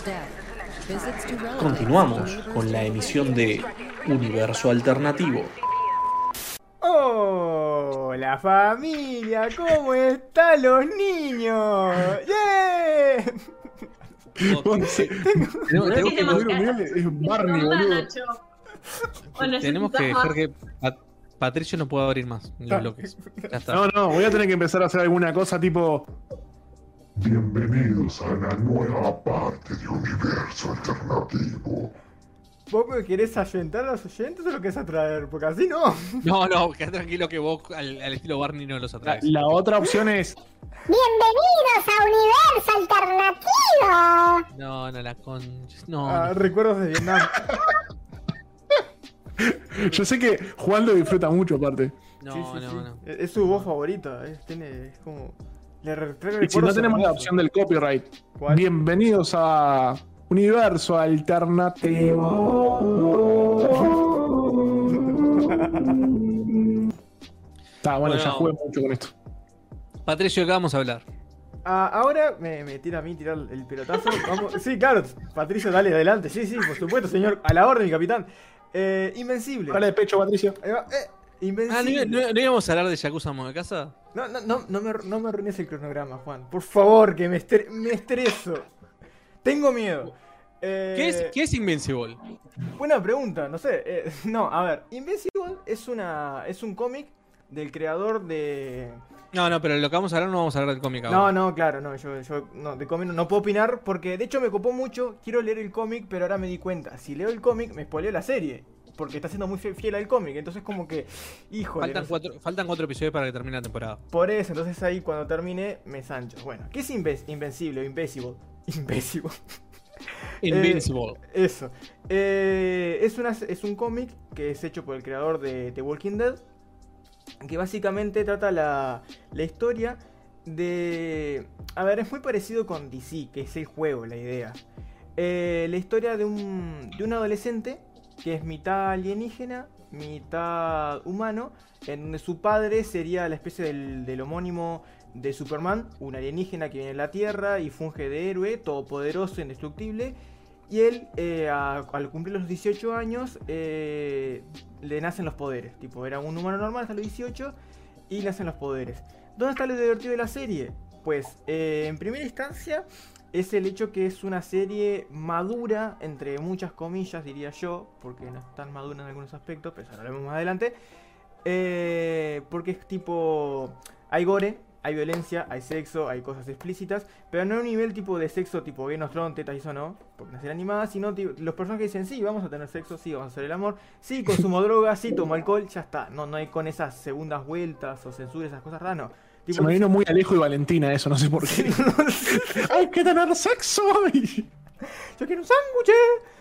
Continuamos con la emisión de Universo Alternativo. ¡Hola familia! ¿Cómo están los niños? ¡Yeah! Tenemos que Es Barney, boludo. tenemos que dejar que Patricio no pueda abrir más los bloques. Ya está. No, voy a tener que empezar a hacer alguna cosa tipo. Bienvenidos a la nueva parte de Universo Alternativo. ¿Vos me querés ayentar a los oyentes o lo querés atraer? Porque así no. No, queda tranquilo que vos al estilo Barney no los atraes. La otra opción es. ¡Bienvenidos a Universo Alternativo! No, la No. Recuerdos de Vietnam. Yo sé que Juan lo disfruta mucho, aparte. No, Sí. no. Es su voz favorita. Es como. Y si no tenemos la opción del copyright. ¿Cuál? Bienvenidos a Universo Alternativo. Está bueno, ya jugué mucho con esto. Patricio, ¿qué vamos a hablar? Ahora me tira a mí tirar el pelotazo. Vamos. Sí, claro, Patricio, dale adelante. Sí, por supuesto, señor. A la orden, mi capitán. Invencible. Dale de pecho, Patricio. Ahí va, Invencible. ¿No íbamos a hablar de Yakuza Moe Casa? No me arruines el cronograma, Juan. Por favor, que me estreso. Tengo miedo. ¿Qué es Invincible? Buena pregunta, no sé. A ver, Invincible es un cómic del creador de... No, pero lo que vamos a hablar no vamos a hablar del cómic ahora. No, claro, yo de cómic no puedo opinar porque de hecho me copó mucho, quiero leer el cómic, pero ahora me di cuenta, si leo el cómic me spoileo la serie, porque está siendo muy fiel al cómic, entonces como que, híjole. Faltan 4 episodios para que termine la temporada. Por eso, entonces ahí cuando termine me sancho. Bueno, ¿qué es Invencible o Invincible? Invincible. Eso. Es un cómic que es hecho por el creador de The Walking Dead, que básicamente trata la historia de... A ver, es muy parecido con DC, que es el juego, la idea. La historia de un adolescente que es mitad alienígena, mitad humano, en donde su padre sería la especie del homónimo de Superman, un alienígena que viene a la Tierra y funge de héroe, todopoderoso, indestructible. Y él, al cumplir los 18 años, le nacen los poderes. Tipo, era un humano normal hasta los 18 y le nacen los poderes. ¿Dónde está lo divertido de la serie? Pues, en primera instancia, es el hecho que es una serie madura, entre muchas comillas, diría yo, porque no es tan madura en algunos aspectos, pero eso lo haremos más adelante. Porque es tipo... Hay gore, hay violencia, hay sexo, hay cosas explícitas, pero no a un nivel tipo de sexo tipo Game of Thrones, tetas y eso no, porque no es animada, sino los personajes dicen, sí, vamos a tener sexo, sí, vamos a hacer el amor, sí, consumo drogas, sí, tomo alcohol, ya está. No hay con esas segundas vueltas o censura, esas cosas raras, no. Tipo, se me vino muy Alejo y Valentina eso, no sé por qué. ¡Hay que tener sexo! ¡Yo quiero un sándwich!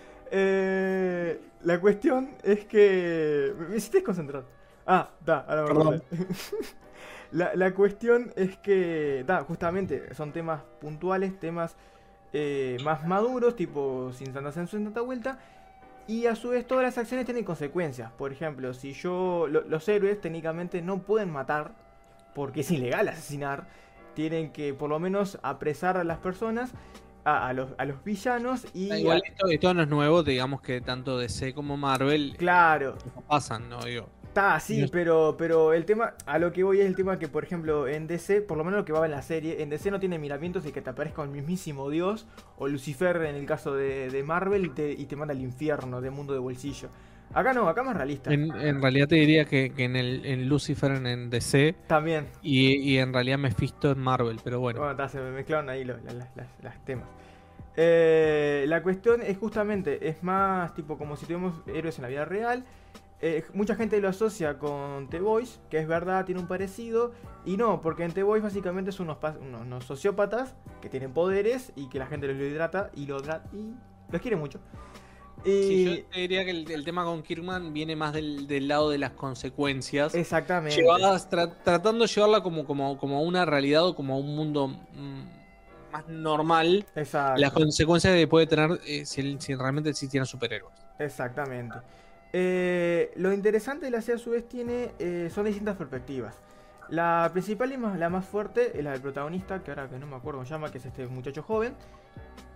La cuestión es que... Me hiciste desconcentrar. Ahora me acordé. La cuestión es que, justamente, son temas puntuales, temas más maduros, tipo sin tanta censura, sin tanta vuelta. Y a su vez todas las acciones tienen consecuencias. Por ejemplo, si los héroes técnicamente no pueden matar, porque es ilegal asesinar. Tienen que por lo menos apresar a las personas, a los villanos y... Igual esto no es nuevo, digamos que tanto DC como Marvel... Claro. Pasan, ¿no? Digo... Sí, pero el tema, a lo que voy es el tema que, por ejemplo, en DC, por lo menos lo que va en la serie, en DC no tiene miramientos de que te aparezca un mismísimo Dios, o Lucifer en el caso de Marvel, y te manda al infierno de mundo de bolsillo. Acá no, acá más realista. En realidad te diría que en Lucifer en DC también. Y en realidad Mephisto en Marvel, pero bueno. Se me mezclaron ahí los temas. La cuestión es justamente, es más tipo como si tuviéramos héroes en la vida real. Mucha gente lo asocia con The Boys, que es verdad, tiene un parecido. Y no, porque en The Boys básicamente son unos sociópatas que tienen poderes y que la gente los hidrata y los quiere mucho. Sí, yo te diría que el tema con Kirkman viene más del lado de las consecuencias. Exactamente. Tratando de llevarla como una realidad o como un mundo más normal. Exacto. Las consecuencias que puede tener si realmente existieran superhéroes. Exactamente. Lo interesante de la serie a su vez son distintas perspectivas. La principal y la más fuerte es la del protagonista, que ahora que no me acuerdo cómo se llama, que es este muchacho joven.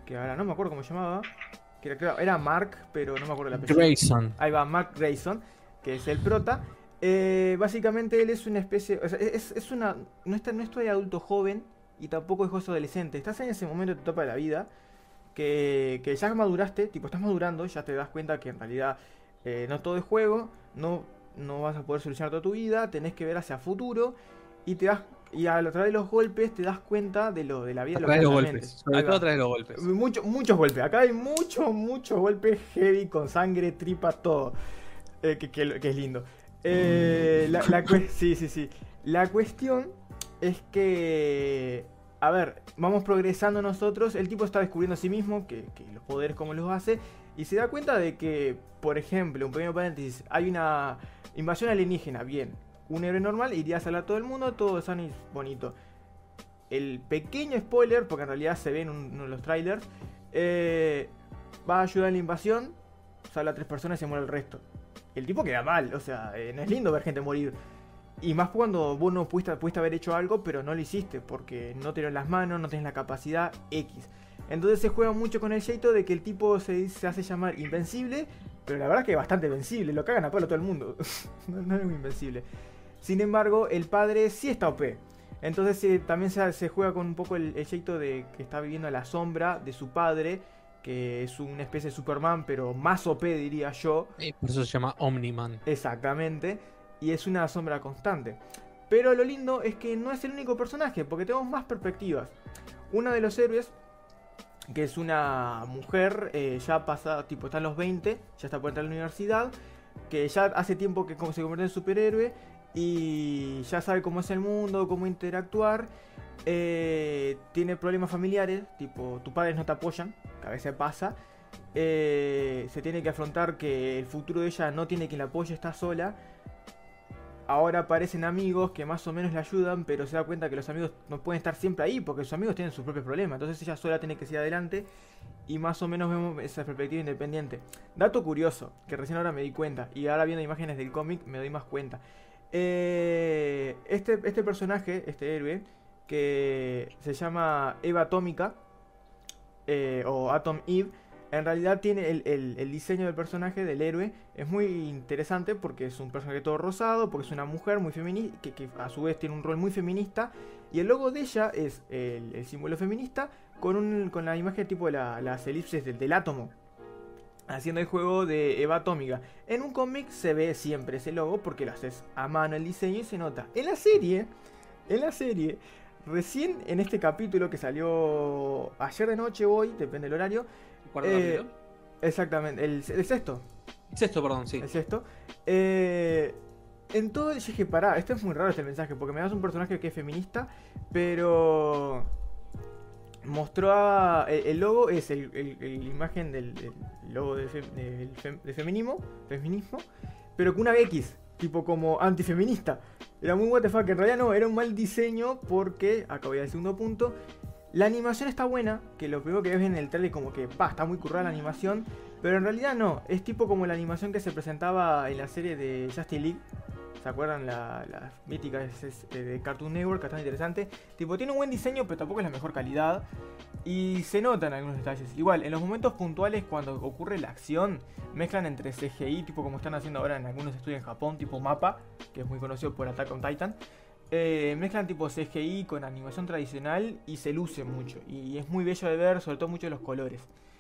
que ahora no me acuerdo cómo se llamaba, que era Mark, pero no me acuerdo el apellido. Grayson. Ahí va, Mark Grayson, que es el prota. Básicamente él es una especie, o sea, es una, no es todavía adulto joven y tampoco es joven adolescente. Estás en ese momento de tu etapa de la vida que ya maduraste, tipo estás madurando, ya te das cuenta que en realidad no todo es juego, no vas a poder solucionar toda tu vida, tenés que ver hacia futuro y a través de los golpes te das cuenta de la vida. A través de los golpes, sobre todo a través de los golpes. Muchos golpes, acá hay muchos golpes heavy con sangre, tripas, todo, que es lindo. Sí. La cuestión es que, a ver, vamos progresando nosotros. El tipo está descubriendo a sí mismo que los poderes cómo los hace y se da cuenta de que, por ejemplo, un pequeño paréntesis, hay una invasión alienígena. Bien, un héroe normal iría a salvar a todo el mundo, todo sano y bonito. El pequeño spoiler, porque en realidad se ve en uno de los trailers, va a ayudar en la invasión, salva a 3 personas y se muere el resto. El tipo queda mal, o sea, no es lindo ver gente morir. Y más cuando vos no pudiste haber hecho algo, pero no lo hiciste, porque no tenés las manos, no tenés la capacidad X. Entonces se juega mucho con el jeito de que el tipo se hace llamar invencible, pero la verdad es que es bastante vencible, lo cagan a palo todo el mundo. no es muy invencible. Sin embargo, el padre sí está OP. Entonces también se juega con un poco el jeito de que está viviendo a la sombra de su padre, que es una especie de Superman, pero más OP diría yo. Por eso se llama Omni-Man. Exactamente. Y es una sombra constante. Pero lo lindo es que no es el único personaje, porque tenemos más perspectivas. Uno de los héroes, que es una mujer, ya pasa, tipo está en los 20, ya está por entrar a la universidad, que ya hace tiempo que se convierte en superhéroe y ya sabe cómo es el mundo, cómo interactuar. Tiene problemas familiares, tipo tus padres no te apoyan, que a veces pasa. Se tiene que afrontar que el futuro de ella no tiene quien la apoye, está sola. Ahora aparecen amigos que más o menos le ayudan, pero se da cuenta que los amigos no pueden estar siempre ahí porque sus amigos tienen sus propios problemas. Entonces ella sola tiene que seguir adelante y más o menos vemos esa perspectiva independiente. Dato curioso, que recién ahora me di cuenta y ahora viendo imágenes del cómic me doy más cuenta. Este personaje, este héroe, que se llama Eva Atómica o Atom Eve, en realidad tiene el diseño del personaje, del héroe, es muy interesante porque es un personaje todo rosado, porque es una mujer muy feminista, que a su vez tiene un rol muy feminista, y el logo de ella es el símbolo feminista con la imagen tipo de las elipses del átomo, haciendo el juego de Eva Atómica. En un cómic se ve siempre ese logo porque lo haces a mano el diseño y se nota. En la serie, recién en este capítulo que salió ayer de noche o hoy, depende del horario. Exactamente, el sexto. Sexto, perdón, sí. El sexto. En todo el dije, pará, esto es muy raro este mensaje, porque me das un personaje que es feminista, pero mostró el logo es la imagen del logo de feminismo, pero con una X, tipo como antifeminista. Era muy WTF, que en realidad no, era un mal diseño porque, acá voy al segundo punto, la animación está buena, que lo primero que ves en el trailer como que, está muy currada la animación, pero en realidad no, es tipo como la animación que se presentaba en la serie de Justice League. ¿Se acuerdan? Las míticas de Cartoon Network, que están interesantes. Tipo, tiene un buen diseño, pero tampoco es la mejor calidad. Y se notan algunos detalles. Igual, en los momentos puntuales, cuando ocurre la acción, mezclan entre CGI, tipo como están haciendo ahora en algunos estudios en Japón, tipo MAPPA, que es muy conocido por Attack on Titan. Mezclan tipo CGI con animación tradicional y se luce mucho. Y es muy bello de ver, sobre todo mucho los colores.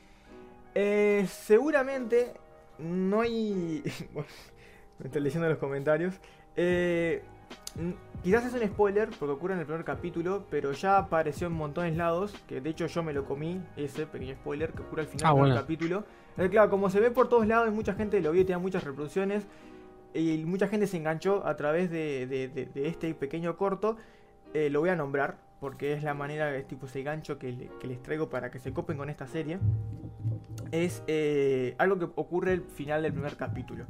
Seguramente no hay... Me estoy leyendo los comentarios. Quizás es un spoiler porque ocurre en el primer capítulo, pero ya apareció en montones lados. Que de hecho yo me lo comí, ese pequeño spoiler que ocurre al final del capítulo. Claro, como se ve por todos lados, mucha gente lo vio y tenía muchas reproducciones. Y mucha gente se enganchó a través de este pequeño corto. Lo voy a nombrar porque es la manera, es tipo ese gancho que les traigo para que se copen con esta serie. Es algo que ocurre al final del primer capítulo.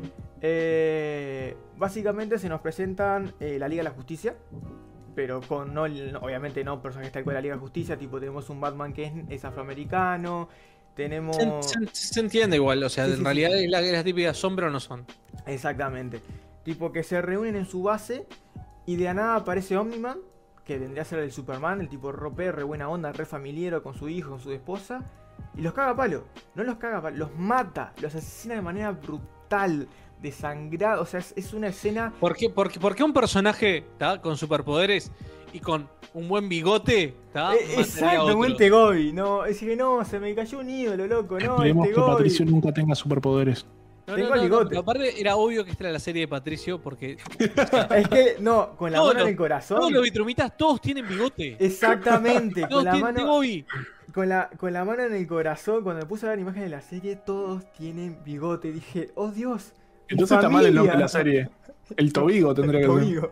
Básicamente se nos presentan la Liga de la Justicia, pero con obviamente no personajes tal cual la Liga de la Justicia. Tipo, tenemos un Batman que es afroamericano. Tenemos... Se entiende igual, o sea, en realidad es la típica sombra o no son. Exactamente. Tipo que se reúnen en su base y de la nada aparece Omni-Man que vendría a ser el Superman, el tipo re buena onda, re familiero con su hijo, con su esposa, y los caga a palo. No los caga a palo, los mata, los asesina de manera brutal, desangrado. O sea, es una escena. ¿Por qué un personaje con superpoderes y con un buen bigote Exactamente, Gobi. No, es que no, se me cayó un ídolo, loco. No, Esperemos que Patricio nunca tenga superpoderes. Bigote. Aparte, era obvio que esta era la serie de Patricio porque. Es que, no, con la mano en el corazón. Todos los vitrumitas, todos tienen bigote. Exactamente, con la mano. Con la mano en el corazón, cuando me puse a ver imágenes de la serie, todos tienen bigote. Dije, oh Dios. Entonces está mal el nombre de la serie. El Tobigo tendría que ser.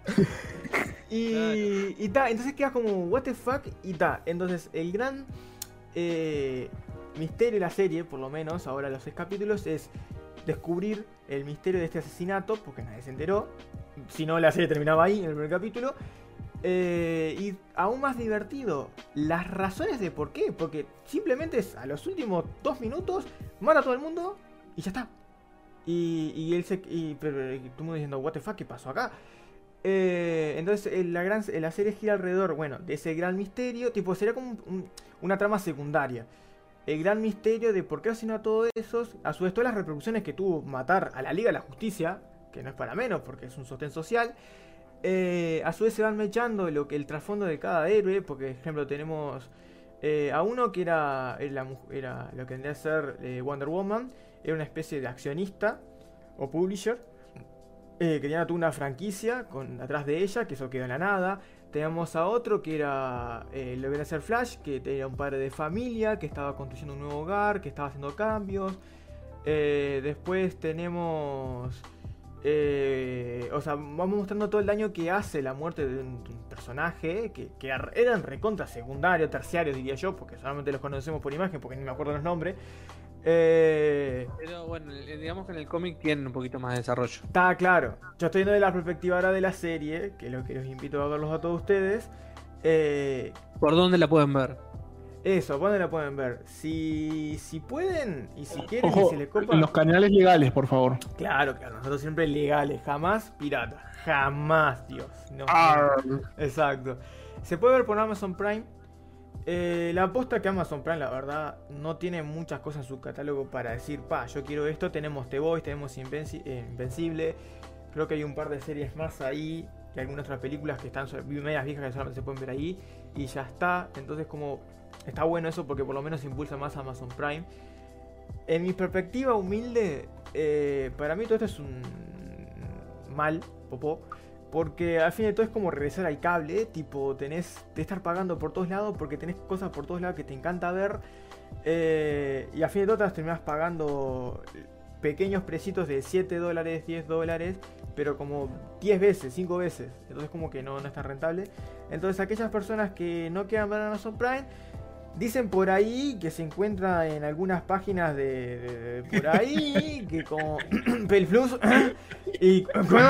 Y entonces quedas como, what the fuck, y entonces el gran misterio de la serie, por lo menos ahora los 6 capítulos, es descubrir el misterio de este asesinato, porque nadie se enteró, si no la serie terminaba ahí en el primer capítulo. Y aún más divertido, las razones de por qué, porque simplemente es a los últimos 2 minutos, mata a todo el mundo y ya está. Y él pero todo el mundo diciendo, what the fuck, ¿qué pasó acá? Entonces la serie gira alrededor, bueno, de ese gran misterio, tipo, sería como una trama secundaria. El gran misterio de por qué asesinó a todos esos, a su vez todas las repercusiones que tuvo matar a la Liga de la Justicia, que no es para menos porque es un sostén social. A su vez se van mechando el trasfondo de cada héroe, porque por ejemplo tenemos a uno que era lo que vendría a ser Wonder Woman, era una especie de accionista o publisher, que tenía toda una franquicia atrás de ella, que eso quedó en la nada. Tenemos a otro que era lo que vendría a ser Flash, que era un padre de familia, que estaba construyendo un nuevo hogar, que estaba haciendo cambios. Después tenemos... o sea, vamos mostrando todo el daño que hace la muerte de un personaje que eran recontra secundarios, terciarios diría yo, porque solamente los conocemos por imagen, porque ni me acuerdo los nombres. Pero bueno, digamos que en el cómic tienen un poquito más de desarrollo. Está claro. Yo estoy viendo de la perspectiva ahora de la serie, que es lo que los invito a verlos a todos ustedes. ¿Por dónde la pueden ver? Eso, ¿por dónde la pueden ver? Si pueden y si quieren, Ojo, y se les copa. en los canales legales, por favor. Claro, nosotros siempre legales, jamás pirata. Jamás, Dios. No. Exacto. Se puede ver por Amazon Prime. La aposta que Amazon Prime, la verdad, no tiene muchas cosas en su catálogo para decir, yo quiero esto. Tenemos The Boys, tenemos Invencible. Creo que hay un par de series más ahí, y algunas otras películas que están medias viejas que solamente se pueden ver ahí. Y ya está. Entonces como está bueno eso porque por lo menos impulsa más a Amazon Prime. En mi perspectiva humilde, para mí todo esto es un mal, popó. Porque al fin de todo es como regresar al cable, tipo tenés de estar pagando por todos lados porque tenés cosas por todos lados que te encanta ver. Y al fin de todo te las terminás pagando pequeños precios de $7, $10, pero como 10 veces, 5 veces. Entonces como que no es tan rentable. Entonces aquellas personas que no quieran ver Amazon Prime, dicen por ahí que se encuentra en algunas páginas de por ahí, que como Pelflux y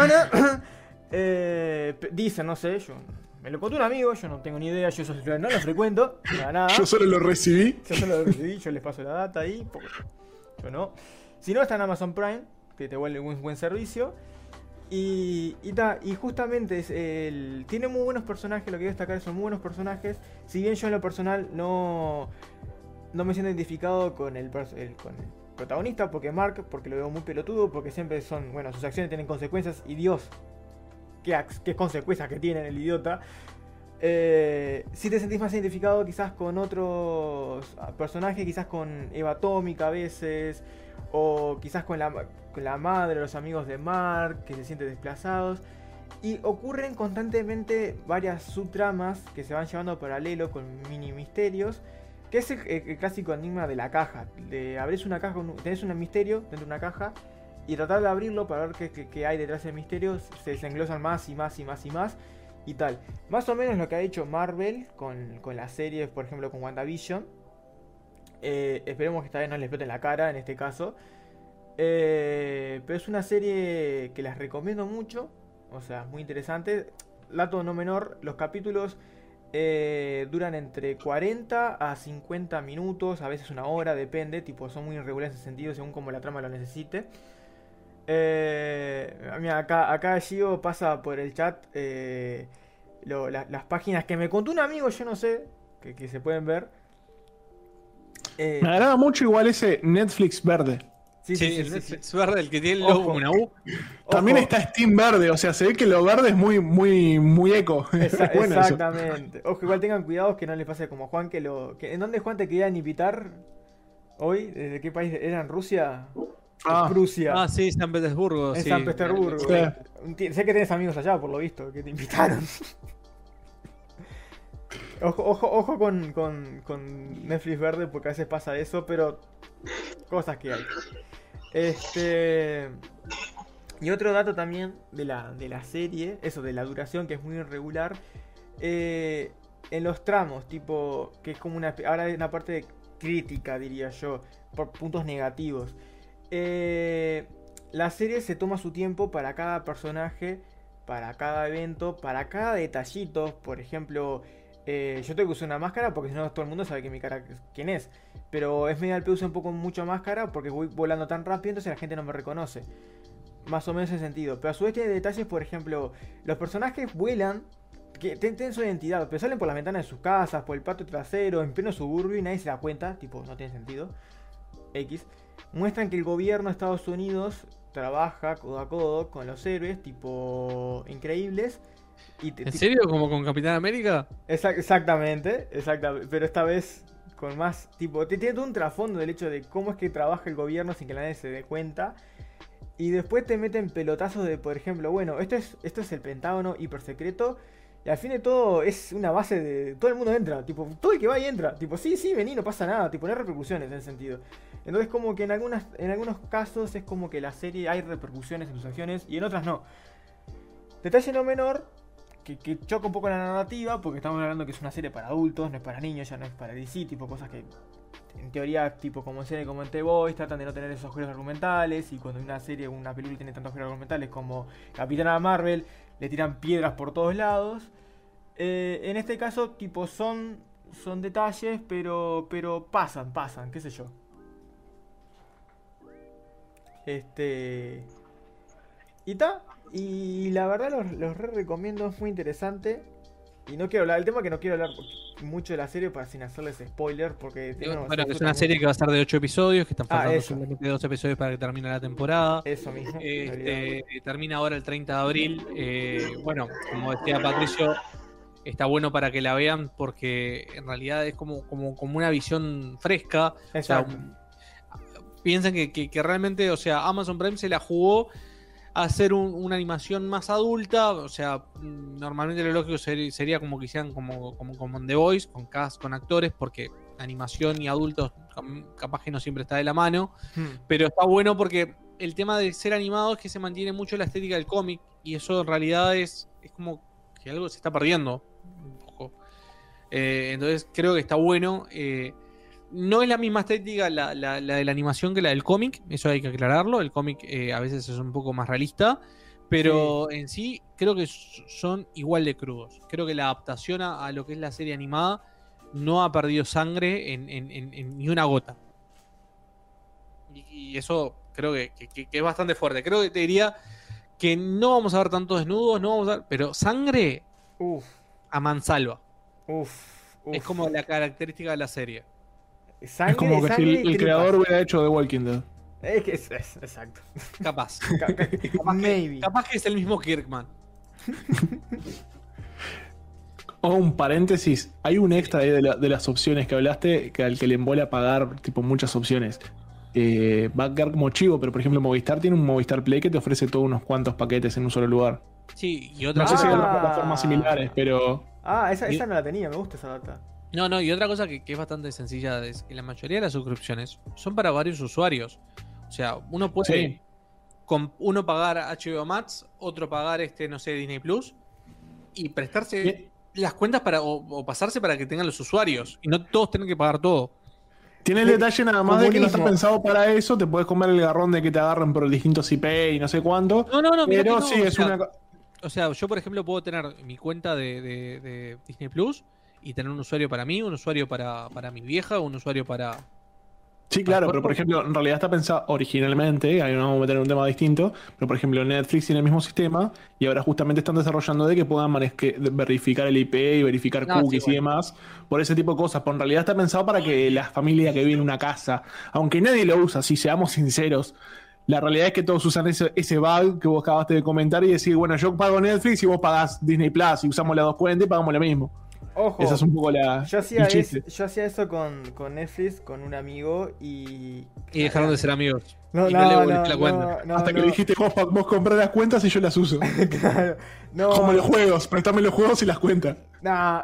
dicen, no sé, yo me lo contó un amigo, yo no tengo ni idea, yo no lo frecuento, nada. Yo solo lo recibí. Yo les paso la data ahí, porque yo no. Si no, está en Amazon Prime, que te vuelve un buen servicio. Y justamente tiene muy buenos personajes, lo que quiero destacar son muy buenos personajes. Si bien yo en lo personal no me siento identificado con el protagonista, porque lo veo muy pelotudo, porque siempre sus acciones tienen consecuencias, y Dios, qué consecuencias que tiene el idiota. Si te sentís más identificado quizás con otros personajes, quizás con Eva Atómica a veces, o quizás con la madre o los amigos de Mark, que se sienten desplazados. Y ocurren constantemente varias subtramas que se van llevando paralelo con mini misterios, que es el clásico enigma de la caja. Abrís una caja, tenés un misterio dentro de una caja, y tratar de abrirlo para ver qué hay detrás del misterio. Se desenglosan más y más y más y más y tal. Más o menos lo que ha hecho Marvel con las series, por ejemplo con WandaVision. Esperemos que esta vez no les explote en la cara en este caso. Pero es una serie que les recomiendo mucho. O sea, muy interesante. Dato no menor, los capítulos duran entre 40 a 50 minutos, a veces una hora, depende. Tipo, son muy irregulares en ese sentido, según como la trama lo necesite. Mira, acá Gio pasa por el chat las páginas que me contó un amigo, yo no sé, que se pueden ver. Me agrada mucho igual ese Netflix verde. Sí, el Netflix verde, el que tiene el logo como una U. También está Steam verde, o sea, se ve que lo verde es muy eco. Bueno, exactamente. Ojo, igual tengan cuidado que no les pase como a Juan, ¿en dónde, Juan, te querían invitar hoy? ¿Desde qué país? ¿Era en Rusia? Prusia. Ah, sí, San Petersburgo. En sí. San Petersburgo. Sí. Sé que tienes amigos allá, por lo visto, que te invitaron. Ojo con Netflix verde, porque a veces pasa eso, pero cosas que hay. Y otro dato también de la serie, eso de la duración, que es muy irregular. En los tramos, tipo, que es como ahora hay una parte de crítica, diría yo, por puntos negativos. La serie se toma su tiempo para cada personaje, para cada evento, para cada detallito. Por ejemplo, yo tengo que usar una máscara porque si no todo el mundo sabe que mi cara quién es. Pero es medio al uso un poco mucho máscara porque voy volando tan rápido, entonces la gente no me reconoce. Más o menos ese sentido. Pero a su vez tiene detalles, por ejemplo, los personajes vuelan, que tienen su identidad, pero salen por las ventanas de sus casas, por el patio trasero, en pleno suburbio y nadie se da cuenta. Tipo, no tiene sentido. X. Muestran que el gobierno de Estados Unidos trabaja codo a codo con los héroes, tipo, increíbles. ¿En serio? ¿Como con Capitán América? Exactamente. Pero esta vez con más, tipo, tiene todo un trasfondo del hecho de cómo es que trabaja el gobierno sin que nadie se dé cuenta. Y después te meten pelotazos de, por ejemplo, bueno, esto es el Pentágono hiper secreto. Y al fin de todo es una base de... Todo el mundo entra, tipo, todo el que va y entra. Tipo, sí, vení, no pasa nada. Tipo, no hay repercusiones en ese sentido. Entonces como que en algunos casos es como que la serie hay repercusiones en sus acciones y en otras no. Detalle no menor, que choca un poco la narrativa, porque estamos hablando que es una serie para adultos, no es para niños, ya no es para DC, tipo cosas que... En teoría, tipo como en serie como en The Boys, tratan de no tener esos giros argumentales. Y cuando una serie o una película tiene tantos giros argumentales como Capitana Marvel, le tiran piedras por todos lados. En este caso, tipo, son detalles, pero pasan, qué sé yo. Y la verdad los recomiendo, es muy interesante. Y no quiero hablar del tema, que no quiero hablar mucho de la serie para sin hacerles spoiler, porque bueno, es una serie que va a ser de 8 episodios, que están faltando solamente 2 episodios para que termine la temporada. Eso mismo. Termina ahora el 30 de abril. Bueno, como decía Patricio, está bueno para que la vean porque en realidad es como una visión fresca. Exacto. O sea, piensan que realmente, o sea, Amazon Prime se la jugó a hacer una animación más adulta. O sea, normalmente lo lógico sería como que hicieran como en The Voice, con cast, con actores, porque animación y adultos capaz que no siempre está de la mano. Pero está bueno porque el tema de ser animado es que se mantiene mucho la estética del cómic, y eso en realidad es como que algo se está perdiendo un poco. Entonces creo que está bueno. No es la misma estética la de la animación que la del cómic, eso hay que aclararlo. El cómic a veces es un poco más realista, pero en sí creo que son igual de crudos. Creo que la adaptación a lo que es la serie animada no ha perdido sangre en ni una gota. Y eso creo que es bastante fuerte. Creo que te diría que no vamos a ver tantos desnudos, no vamos a ver, pero sangre a mansalva. Es como la característica de la serie. Es como que si el creador hubiera hecho The Walking Dead. Es que es exacto. Capaz. Maybe. Capaz que es el mismo Kirkman. O un paréntesis, hay un extra ahí de las opciones que hablaste, que al que le embola pagar tipo muchas opciones. Va a quedar como chivo, pero por ejemplo Movistar tiene un Movistar Play que te ofrece todos unos cuantos paquetes en un solo lugar. Sí, y otra no sé si hay otras plataformas similares, pero... esa no la tenía, me gusta esa data. No, y otra cosa que es bastante sencilla es que la mayoría de las suscripciones son para varios usuarios. O sea, uno puede uno pagar HBO Max, otro pagar no sé, Disney Plus, y prestarse las cuentas o pasarse para que tengan los usuarios. Y no todos tienen que pagar todo. Tiene el detalle nada más de que no está pensado para eso. Te puedes comer el garrón de que te agarren por distintos IP y no sé cuánto. No, pero sí, es una... O sea, yo por ejemplo puedo tener mi cuenta de Disney Plus y tener un usuario para mí, un usuario para mi vieja, un usuario para Sí, claro, pero por ejemplo, en realidad está pensado originalmente, ahí nos vamos a meter en un tema distinto, pero por ejemplo Netflix tiene el mismo sistema y ahora justamente están desarrollando de que puedan verificar el IP y verificar No, sí, cookies y bueno. demás, por ese tipo de cosas, pero en realidad está pensado para que la familia que vive en una casa, aunque nadie lo usa, si seamos sinceros, la realidad es que todos usan ese bug que vos acabaste de comentar y decir, bueno, yo pago Netflix y vos pagás Disney Plus y usamos las dos cuentas y pagamos lo mismo. Ojo, Esa es un poco yo hacía, el chiste. yo hacía eso con Netflix, con un amigo y... Y dejaron de ser amigos. No, y no, no le no, volviste la cuenta. Hasta que le dijiste, vos comprás las cuentas y yo las uso. Claro, no, Como los juegos, prestame los juegos y las cuentas. nah.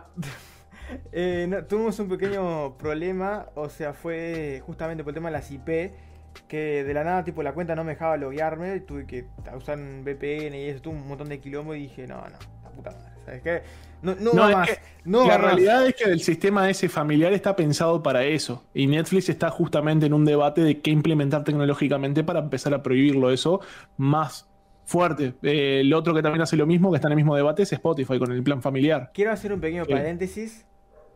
Tuvimos un pequeño problema, o sea, fue justamente por el tema de las IP, que de la nada, tipo, la cuenta no me dejaba loguearme, tuve que usar un VPN y eso, tuve un montón de quilombo y dije, no, la puta madre, ¿sabes qué? No va es más, que no la va más. realidad es que el sistema ese familiar está pensado para eso. Y Netflix está justamente en un debate de qué implementar tecnológicamente para empezar a prohibirlo eso más fuerte. El otro que también hace lo mismo, que está en el mismo debate, es Spotify con el plan familiar. Quiero hacer un pequeño paréntesis.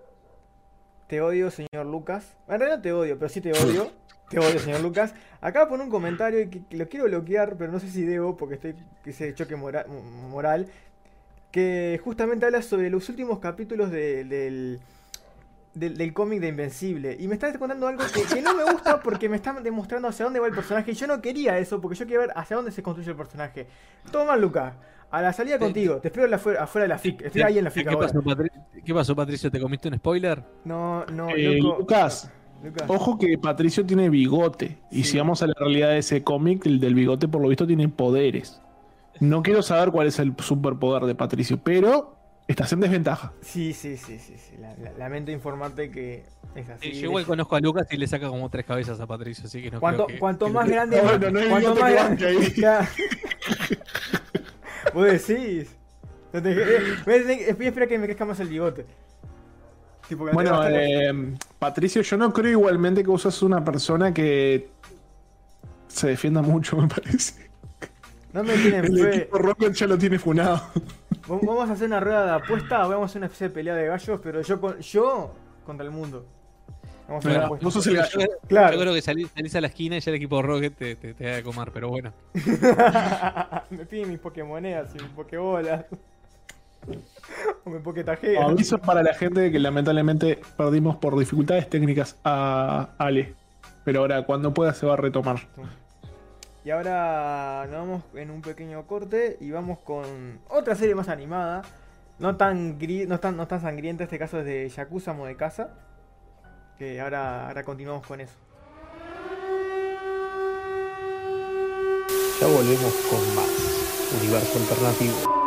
Te odio, señor Lucas. En realidad no te odio, pero sí te odio. Te odio, señor Lucas. Acá pone un comentario y que lo quiero bloquear, pero no sé si debo porque estoy que ese choque moral. Que justamente habla sobre los últimos capítulos del cómic de Invencible. Y me está contando algo que no me gusta porque me está demostrando hacia dónde va el personaje. Y yo no quería eso porque yo quería ver hacia dónde se construye el personaje. Toma, Lucas. A la salida contigo. Te espero afuera de la FIC. Estoy ahí en la FIC ahora. ¿Qué pasó, Patricio? ¿Te comiste un spoiler? No, loco. Lucas, ojo que Patricio tiene bigote. Y Sí. si vamos a la realidad de ese cómic, el del bigote por lo visto tiene poderes. No quiero saber cuál es el superpoder de Patricio, pero estás en desventaja. Sí. Lamento informarte que es así. Yo igual conozco a Lucas y le saca como 3 cabezas a Patricio, así que no creo que... Cuanto más grande... No hay cuanto bigote más que grande... banque ahí. Ya. Vos decís. No espera que me crezca más el bigote. Tipo, que Bueno, bastante- Patricio, yo no creo igualmente que vos sos una persona que se defienda mucho, me parece. No me tienen El fe. equipo Rocket ya lo tiene funado. Vamos a hacer una rueda de apuesta, vamos a hacer una especie de pelea de gallos, pero yo contra el mundo. Vamos a hacer Mira, una apuesta. vos sos el gallo. Claro. Yo creo que salís a la esquina y ya el equipo Rocket te va a comer, pero bueno. Me piden mis Pokémonedas y mis Pokébolas. O me Pokétajean. Aviso para la gente de que lamentablemente perdimos por dificultades técnicas a Ale. Pero ahora, cuando pueda, se va a retomar. Y ahora nos vamos en un pequeño corte y vamos con otra serie más animada. No tan sangrienta, este caso es de Yakuza Amo de Casa. Que ahora continuamos con eso. Ya volvemos con más Universo Alternativo.